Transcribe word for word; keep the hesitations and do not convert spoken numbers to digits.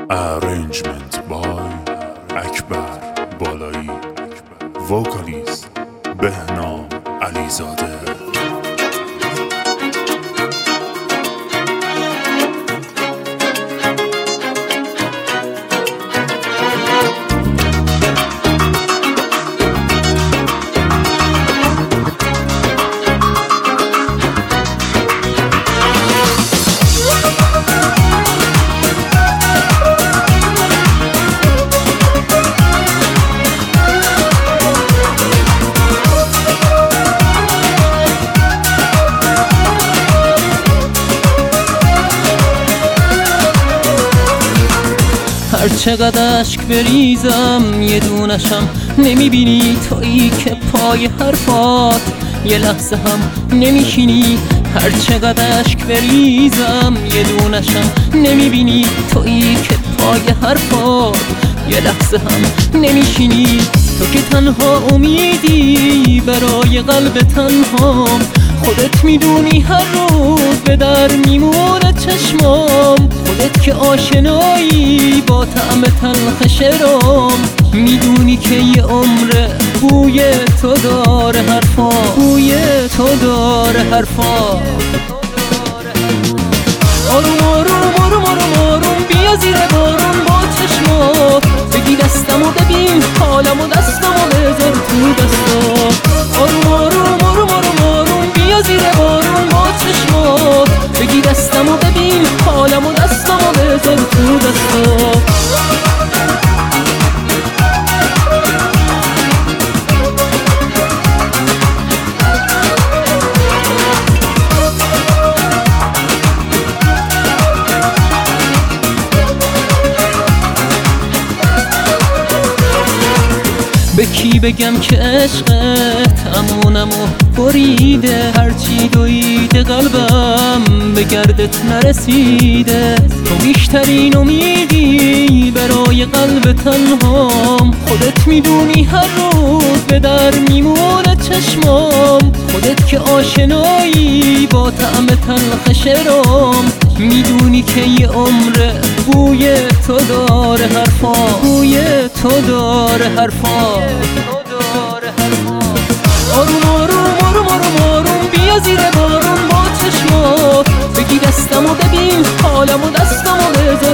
Arrangement by اکبر بالایی. وکالیست بهنام علیزاده. هر چقدر اشک بریزم یه دونشم نمیبینی، تویی که پای حرفات یه لحظه هم نمیشینی. هر چقدر اشک بریزم یه دونشم نمیبینی، تویی که پای حرفات یه لحظه هم نمیشینی. تو که تنها امیدی برای قلب تنهام، خودت میدونی هر روز به در میمونه چشمام. خودت که آشنایی با طعم تلخ شرام، میدونی که یه عمر بوی تو داره حرفا، بوی تو داره حرفا. آروم آروم آروم آروم آروم بیا زیر بارون با چشمات، بگی دستمو ببین حالمو، دستمو بذار تو دستا. آروم آروم آروم آروم آروم بیا زیر بارون با چشمات، بگی دستمو ببین حالمو، دستمو بذار تو دستا. به کی بگم که عشقت امونمو بریده، هرچی دویده قلبم به گردت نرسیده. تو بیشترین امیدی برای قلب تنهام، خودت میدونی هر روز به در میمونه چشمام. خودت که آشنایی با طعم تلخ شرام، میدونی که یه عمر بوی تو داره حرفا، بوی تو داره حرفا. آروم آروم آروم آروم آروم بیا زیر بارون با چشمات، بگی دستمو ببین حالمو، دستمو بذار